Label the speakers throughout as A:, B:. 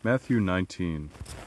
A: Matthew 19.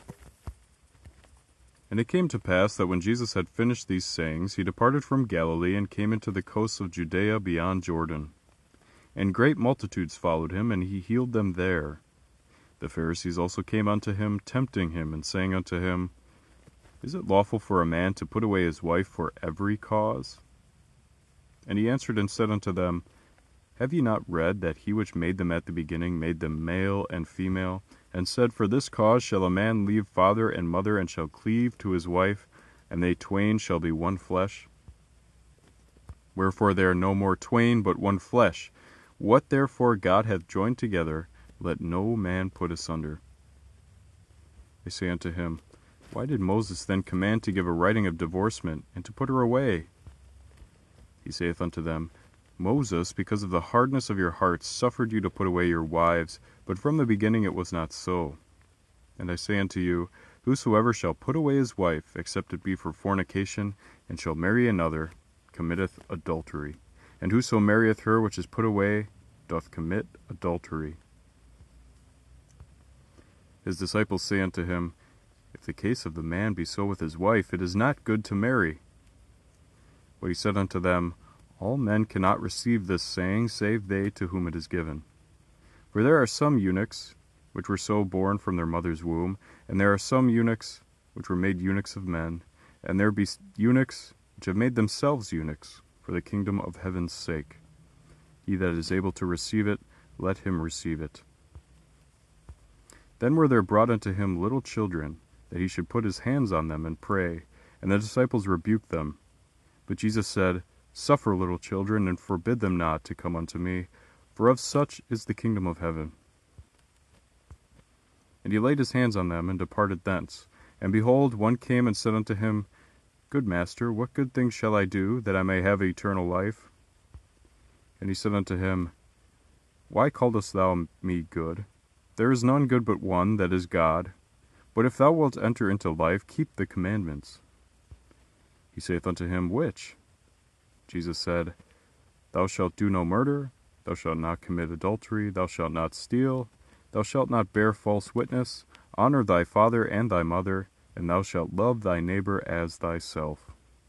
A: And it came to pass that when Jesus had finished these sayings, he departed from Galilee and came into the coasts of Judea beyond Jordan. And great multitudes followed him, and he healed them there. The Pharisees also came unto him, tempting him, and saying unto him, Is it lawful for a man to put away his wife for every cause? And he answered and said unto them, Have ye not read that he which made them at the beginning made them male and female, and said, For this cause shall a man leave father and mother, and shall cleave to his wife, and they twain shall be one flesh? Wherefore they are no more twain, but one flesh. What therefore God hath joined together, let no man put asunder. They say unto him, Why did Moses then command to give a writing of divorcement, and to put her away? He saith unto them, Moses, because of the hardness of your hearts, suffered you to put away your wives, but from the beginning it was not so. And I say unto you, Whosoever shall put away his wife, except it be for fornication, and shall marry another, committeth adultery. And whoso marrieth her which is put away, doth commit adultery. His disciples say unto him, If the case of the man be so with his wife, it is not good to marry. But he said unto them, All men cannot receive this saying, save they to whom it is given. For there are some eunuchs, which were so born from their mother's womb, and there are some eunuchs, which were made eunuchs of men, and there be eunuchs, which have made themselves eunuchs, for the kingdom of heaven's sake. He that is able to receive it, let him receive it. Then were there brought unto him little children, that he should put his hands on them and pray, and the disciples rebuked them. But Jesus said, Suffer little children, and forbid them not to come unto me, for of such is the kingdom of heaven. And he laid his hands on them, and departed thence. And behold, one came and said unto him, Good master, what good thing shall I do, that I may have eternal life? And he said unto him, Why callest thou me good? There is none good but one, that is God. But if thou wilt enter into life, keep the commandments. He saith unto him, Which? Jesus said, Thou shalt do no murder, thou shalt not commit adultery, thou shalt not steal, thou shalt not bear false witness, honor thy father and thy mother, and thou shalt love thy neighbor as thyself.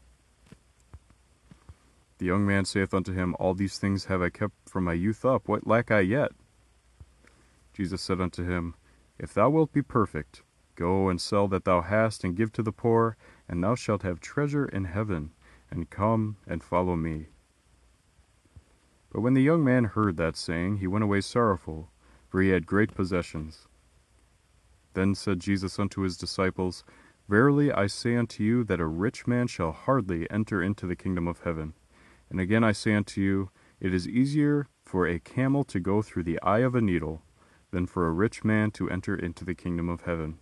A: The young man saith unto him, All these things have I kept from my youth up, what lack I yet? Jesus said unto him, If thou wilt be perfect, go and sell that thou hast, and give to the poor, and thou shalt have treasure in heaven, and come and follow me. But when the young man heard that saying, he went away sorrowful, for he had great possessions. Then said Jesus unto his disciples, Verily I say unto you, that a rich man shall hardly enter into the kingdom of heaven. And again I say unto you, it is easier for a camel to go through the eye of a needle, than for a rich man to enter into the kingdom of heaven.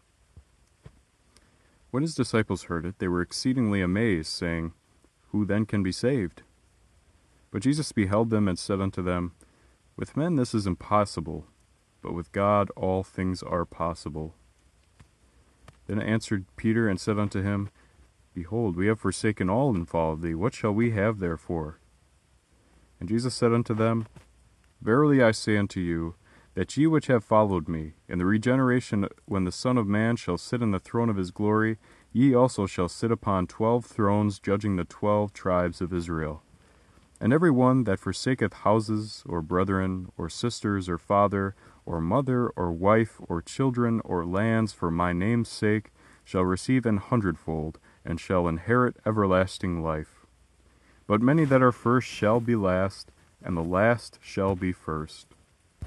A: When his disciples heard it, they were exceedingly amazed, saying, Who then can be saved? But Jesus beheld them, and said unto them, With men this is impossible, but with God all things are possible. Then answered Peter, and said unto him, Behold, we have forsaken all and followed thee. What shall we have therefore? And Jesus said unto them, Verily I say unto you, that ye which have followed me, in the regeneration when the Son of Man shall sit in the throne of his glory, ye also shall sit upon 12 thrones, judging the 12 tribes of Israel. And every one that forsaketh houses, or brethren, or sisters, or father, or mother, or wife, or children, or lands, for my name's sake, shall receive 100-fold, and shall inherit everlasting life. But many that are first shall be last, and the last shall be first.